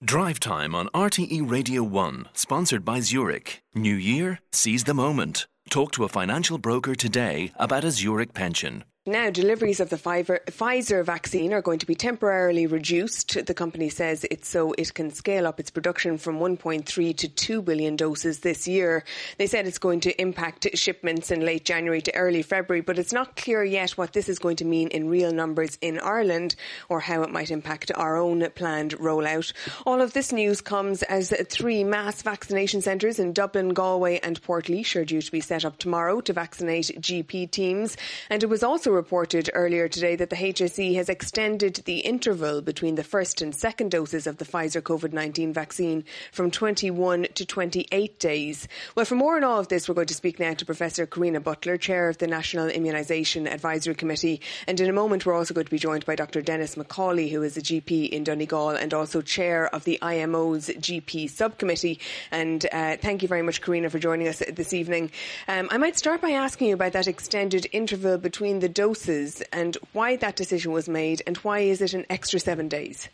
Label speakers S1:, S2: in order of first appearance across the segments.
S1: Drive Time on RTE Radio 1, sponsored by Zurich. New year, seize the moment. Talk to a financial broker today about a Zurich pension.
S2: Now, deliveries of the Pfizer vaccine are going to be temporarily reduced. The company says it's so it can scale up its production from 1.3 to 2 billion doses this year. They said it's going to impact shipments in late January to early February, but it's not clear yet what this is going to mean in real numbers in Ireland or how it might impact our own planned rollout. All of this news comes as 3 mass vaccination centres in Dublin, Galway and Portlaoise are due to be set up tomorrow to vaccinate GP teams. And it was also reported earlier today that the HSE has extended the interval between the first and second doses of the Pfizer COVID-19 vaccine from 21 to 28 days. Well, for more on all of this, we're going to speak now to Professor Karina Butler, Chair of the National Immunisation Advisory Committee. And in a moment, we're also going to be joined by Dr. Dennis McCauley, who is a GP in Donegal and also Chair of the IMO's GP Subcommittee. And thank you very much, Karina, for joining us this evening. I might start by asking you about that extended interval between the doses and why that decision was made, and why is it an extra 7 days?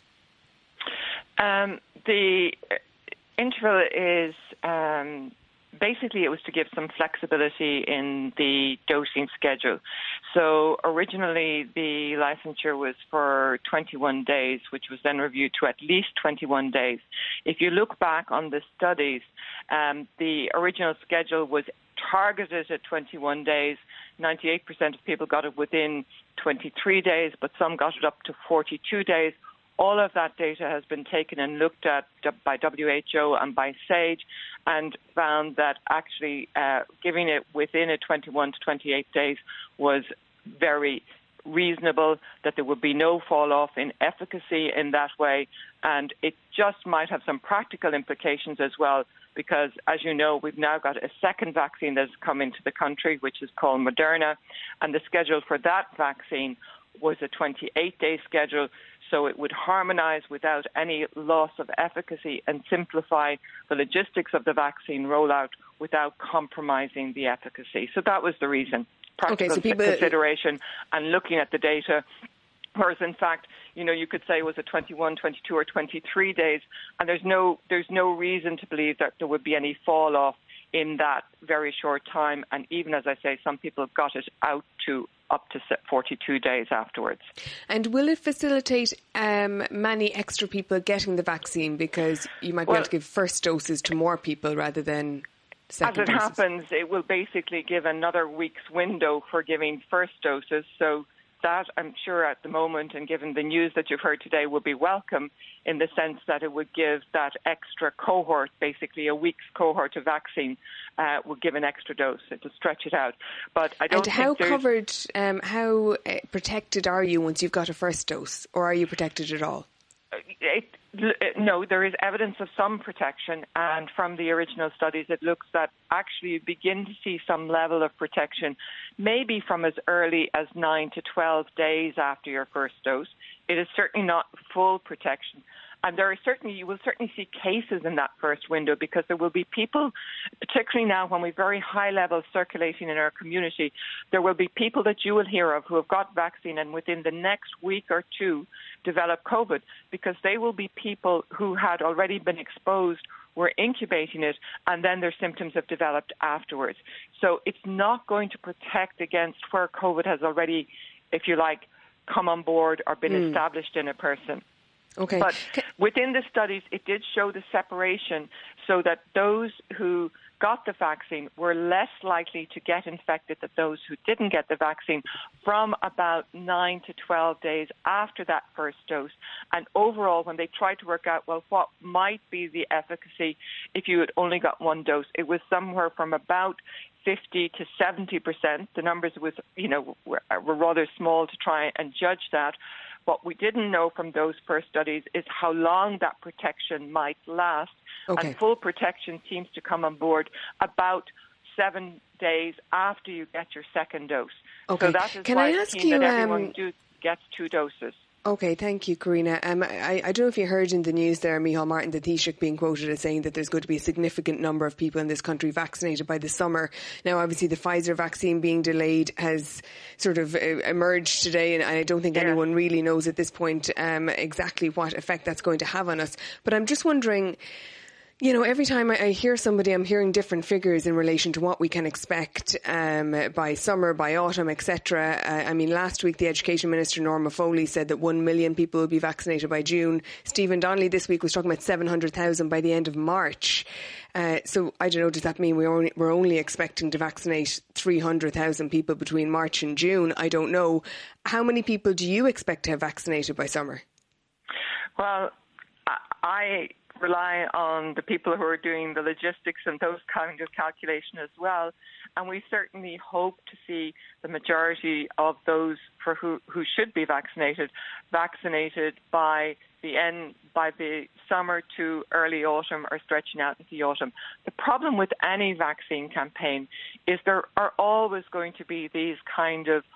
S3: The interval is basically it was to give some flexibility in the dosing schedule. So originally the licensure was for 21 days, which was then reviewed to at least 21 days. If you look back on the studies, the original schedule was targeted at 21 days. 98% of people got it within 23 days, but some got it up to 42 days. All of that data has been taken and looked at by WHO and by SAGE, and found that actually giving it within a 21 to 28 days was very reasonable, that there would be no fall off in efficacy in that way, and it just might have some practical implications as well, because as you know, we've now got a second vaccine that's come into the country, which is called Moderna, and the schedule for that vaccine was a 28-day schedule, so it would harmonise without any loss of efficacy and simplify the logistics of the vaccine rollout without compromising the efficacy. So that was the reason. Practical consideration and looking at the data. Whereas, in fact, you could say it was a 21, 22 or 23 days, and there's no reason to believe that there would be any fall off in that very short time. And even, as I say, some people got it out to up to 42 days afterwards.
S2: And will it facilitate many extra people getting the vaccine, because you might be able to give first doses to more people rather than second doses?
S3: As it happens, it will basically give another week's window for giving first doses. So that, I'm sure at the moment, and given the news that you've heard today, will be welcome in the sense that it would give that extra cohort, basically a week's cohort of vaccine, would give an extra dose to stretch it out. But I don't
S2: how protected are you once you've got a first dose, or are you protected at all?
S3: No, there is evidence of some protection, and from the original studies it looks that actually you begin to see some level of protection, maybe from as early as 9 to 12 days after your first dose. It is certainly not full protection. And you will certainly see cases in that first window, because there will be people, particularly now when we've very high levels circulating in our community, there will be people that you will hear of who have got vaccine and within the next week or two develop COVID, because they will be people who had already been exposed, were incubating it, and then their symptoms have developed afterwards. So it's not going to protect against where COVID has already, if you like, come on board or been established in a person.
S2: Okay.
S3: But within the studies, it did show the separation so that those who got the vaccine were less likely to get infected than those who didn't get the vaccine from about 9 to 12 days after that first dose. And overall, when they tried to work out, what might be the efficacy if you had only got one dose, it was somewhere from about 50 to 70%. The numbers were rather small to try and judge that. What we didn't know from those first studies is how long that protection might last. Okay. And full protection seems to come on board about 7 days after you get your second dose.
S2: Okay.
S3: So that is
S2: Can
S3: why
S2: I
S3: it's
S2: ask
S3: keen
S2: you,
S3: that everyone gets 2 doses.
S2: Okay, thank you, Karina. I don't know if you heard in the news there, Micheál Martin, the Taoiseach being quoted as saying that there's going to be a significant number of people in this country vaccinated by the summer. Now, obviously, the Pfizer vaccine being delayed has sort of emerged today, and I don't think anyone really knows at this point exactly what effect that's going to have on us. But I'm just wondering, you know, every time I hear somebody, I'm hearing different figures in relation to what we can expect by summer, by autumn, etc. I mean, last week the Education Minister, Norma Foley, said that 1 million people will be vaccinated by June. Stephen Donnelly this week was talking about 700,000 by the end of March. So I don't know, does that mean we're only expecting to vaccinate 300,000 people between March and June? I don't know. How many people do you expect to have vaccinated by summer?
S3: Well, I rely on the people who are doing the logistics and those kind of calculations as well. And we certainly hope to see the majority of those who should be vaccinated by the summer to early autumn or stretching out into the autumn. The problem with any vaccine campaign is there are always going to be these kind of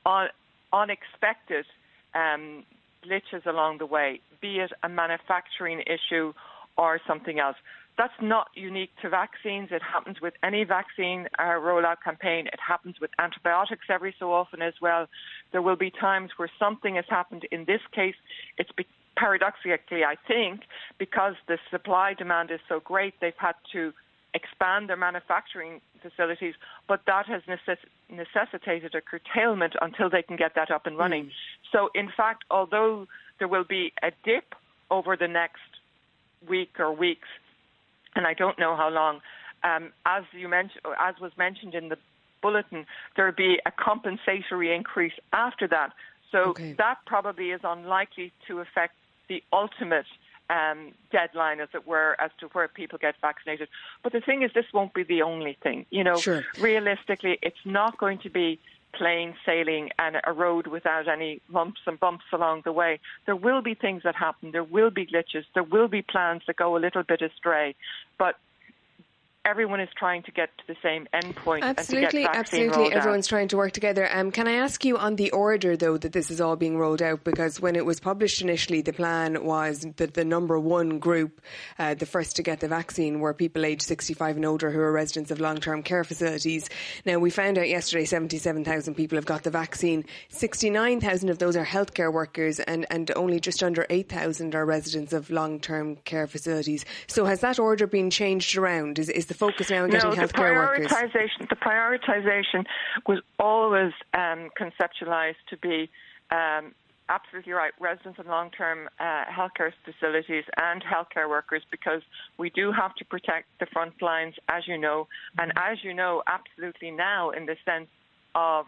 S3: unexpected glitches along the way, be it a manufacturing issue or something else. That's not unique to vaccines. It happens with any vaccine rollout campaign. It happens with antibiotics every so often as well. There will be times where something has happened. In this case, it's paradoxically, I think, because the supply demand is so great, they've had to expand their manufacturing facilities, but that has necessitated a curtailment until they can get that up and running. So, in fact, although there will be a dip over the next week or weeks, and I don't know how long, as was mentioned in the bulletin, there will be a compensatory increase after that. So that probably is unlikely to affect the ultimate deadline, as it were, as to where people get vaccinated. But the thing is, this won't be the only thing. You know, realistically, it's not going to be plain sailing and a road without any lumps and bumps along the way. There will be things that happen. There will be glitches. There will be plans that go a little bit astray. But everyone is trying to get to the same endpoint.
S2: Absolutely. Everyone's trying to work together. Can I ask you on the order, though, that this is all being rolled out? Because when it was published initially, the plan was that the number one group, the first to get the vaccine, were people aged 65 and older who are residents of long-term care facilities. Now, we found out yesterday 77,000 people have got the vaccine. 69,000 of those are healthcare workers, and only just under 8,000 are residents of long-term care facilities. So has that order been changed around? Is the focus now on getting healthcare workers?
S3: The prioritisation was always conceptualised to be absolutely right, residents of long-term healthcare facilities and healthcare workers, because we do have to protect the front lines, as you know, and as you know, absolutely now in the sense of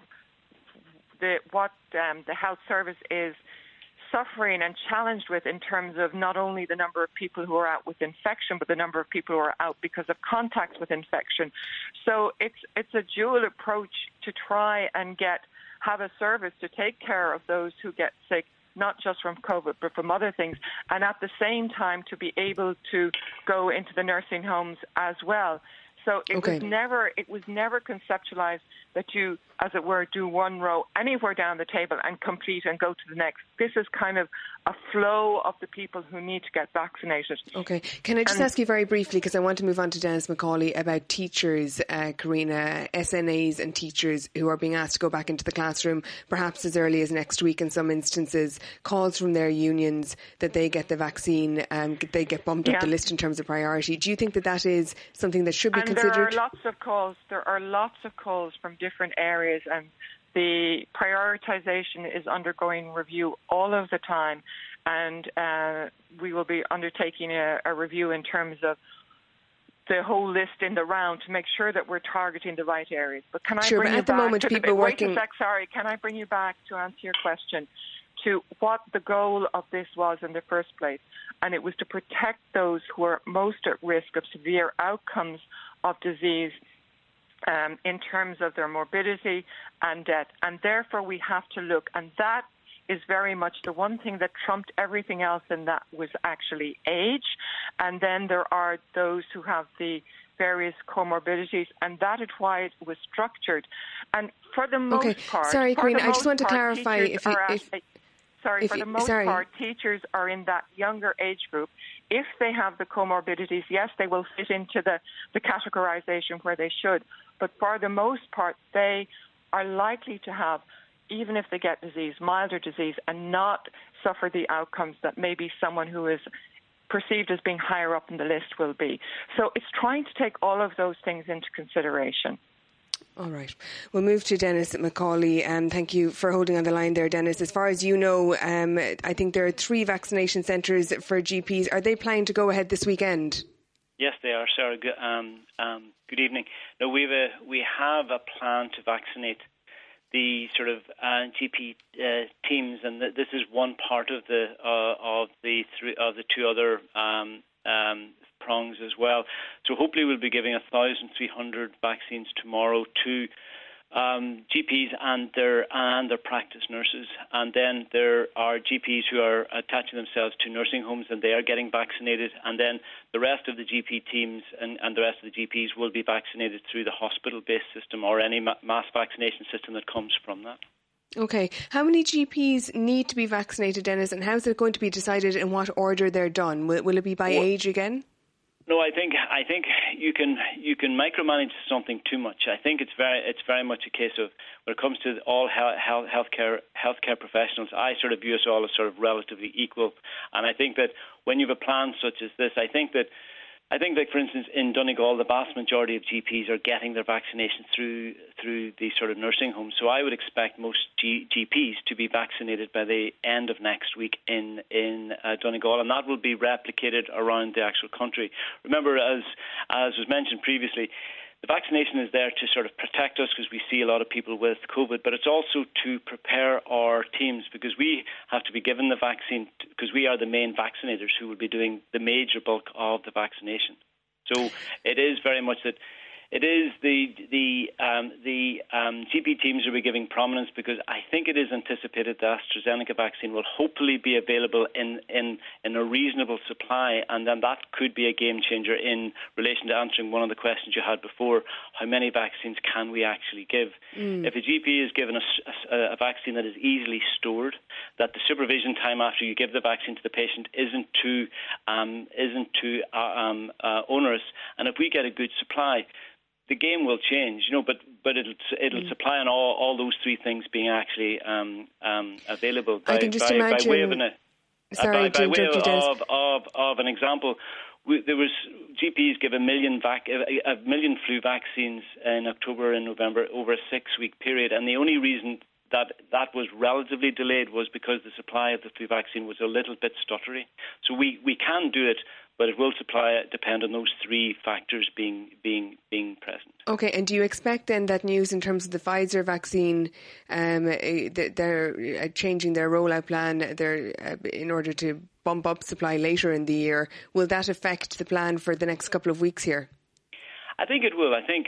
S3: what the health service is suffering and challenged with in terms of not only the number of people who are out with infection, but the number of people who are out because of contacts with infection. So it's a dual approach to try and have a service to take care of those who get sick, not just from COVID, but from other things, and at the same time to be able to go into the nursing homes as well. So it was never conceptualized that you, as it were, do one row anywhere down the table and complete and go to the next. This is kind of a flow of the people who need to get vaccinated. Okay.
S2: Can I just ask you very briefly, because I want to move on to Dennis McCauley, about teachers, Karina, SNAs and teachers who are being asked to go back into the classroom, perhaps as early as next week in some instances, calls from their unions that they get the vaccine and they get bumped up the list in terms of priority. Do you think that is something that should be considered?
S3: There are lots of calls. There are lots of calls from different areas, and the prioritisation is undergoing review all of the time, and we will be undertaking a review in terms of the whole list in the round to make sure that we're targeting the right areas. But can I bring you back can I bring you back to answer your question to what the goal of this was in the first place? And it was to protect those who are most at risk of severe outcomes of disease in terms of their morbidity and death. And therefore we have to look, and that is very much the one thing that trumped everything else, and that was actually age. And then there are those who have the various comorbidities, and that is why it was structured. And for the most part...
S2: Sorry, Karina, I just want to clarify
S3: for the most part, teachers are in that younger age group. If they have the comorbidities, yes, they will fit into the categorization where they should. But for the most part, they are likely to have, even if they get disease, milder disease, and not suffer the outcomes that maybe someone who is perceived as being higher up in the list will be. So it's trying to take all of those things into consideration.
S2: All right. We'll move to Dennis McCauley. Thank you for holding on the line there, Dennis. As far as you know, I think there are 3 vaccination centres for GPs. Are they planning to go ahead this weekend?
S4: Yes, they are, Sarah. Good evening. No, we have a plan to vaccinate the sort of GP teams, and this is one part of the 2 other prongs as well. So hopefully we'll be giving 1,300 vaccines tomorrow to GPs and their practice nurses, and then there are GPs who are attaching themselves to nursing homes and they are getting vaccinated, and then the rest of the GP teams and the rest of the GPs will be vaccinated through the hospital-based system or any mass vaccination system that comes from that.
S2: Okay. How many GPs need to be vaccinated, Dennis, and how is it going to be decided in what order they're done? Will it be by age again?
S4: No, I think you can micromanage something too much. I think it's very much a case of, when it comes to all healthcare professionals, I sort of view us all as sort of relatively equal. And I think that when you have a plan such as this, I think that, for instance, in Donegal, the vast majority of GPs are getting their vaccination through the sort of nursing homes. So I would expect most GPs to be vaccinated by the end of next week in Donegal, and that will be replicated around the actual country. Remember, as was mentioned previously, the vaccination is there to sort of protect us because we see a lot of people with COVID, but it's also to prepare our teams because we have to be given the vaccine because we are the main vaccinators who will be doing the major bulk of the vaccination. So it is very much that it is the GP teams will be giving prominence because I think it is anticipated the AstraZeneca vaccine will hopefully be available in a reasonable supply, and then that could be a game changer in relation to answering one of the questions you had before: how many vaccines can we actually give? If a GP is given a vaccine that is easily stored, that the supervision time after you give the vaccine to the patient isn't too onerous, and if we get a good supply, the game will change, but it'll supply on all those 3 things being actually available.
S2: I can just imagine.
S4: By way of an example, there was GPs give a million flu vaccines in October and November over a 6-week period, and the only reason that was relatively delayed was because the supply of the flu vaccine was a little bit stuttery. So we can do it, but it will depend on those 3 factors being present.
S2: Okay, and do you expect then that news in terms of the Pfizer vaccine, they're changing their rollout plan in order to bump up supply later in the year? Will that affect the plan for the next couple of weeks here?
S4: I think it will. I think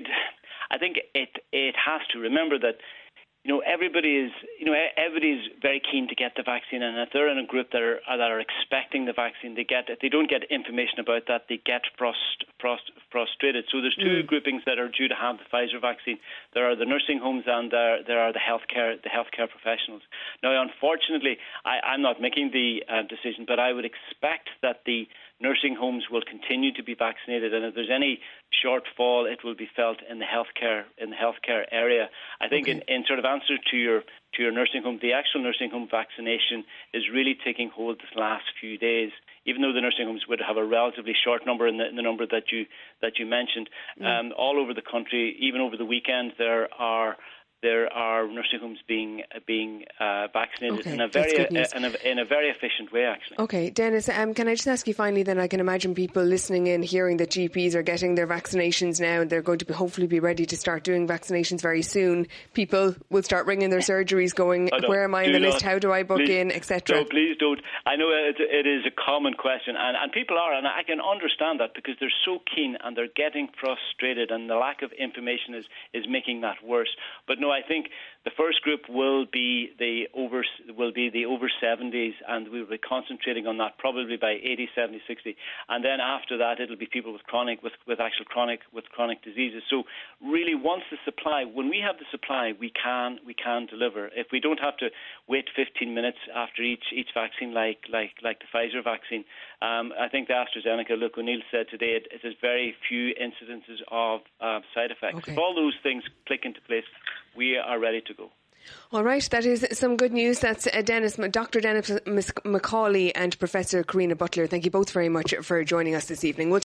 S4: it has to. Remember that everybody is very keen to get the vaccine, and if they're in a group that are expecting the vaccine, if they don't get information about that, they get frustrated. So there's 2 groupings that are due to have the Pfizer vaccine. There are the nursing homes and there are the healthcare professionals. Now, unfortunately, I'm not making the decision, but I would expect that the nursing homes will continue to be vaccinated, and if there's any shortfall, it will be felt in the healthcare area. I think in sort of answer to your nursing home, the actual nursing home vaccination is really taking hold this last few days. Even though the nursing homes would have a relatively short number in the number that you mentioned, all over the country, even over the weekend, there are nursing homes being vaccinated in a very efficient way, actually.
S2: Okay, Dennis, can I just ask you finally then, I can imagine people listening in hearing that GPs are getting their vaccinations now and they're going to hopefully be ready to start doing vaccinations very soon. People will start ringing their surgeries going, where am I in the list, how do I book in, etc.
S4: No, please don't. I know it is a common question, and people are, and I can understand that because they're so keen and they're getting frustrated, and the lack of information is making that worse. But no, I think the first group will be the over 70s, and we will be concentrating on that probably by 80, 70, 60, and then after that it'll be people with chronic diseases. So really, when we have the supply, we can deliver. If we don't have to wait 15 minutes after each vaccine, like the Pfizer vaccine, I think the AstraZeneca, look, O'Neill said today, it has very few incidences of side effects.
S2: Okay.
S4: If all those things click into place, we are ready to go.
S2: All right, that is some good news. That's Dr. Dennis Macaulay and Professor Karina Butler. Thank you both very much for joining us this evening.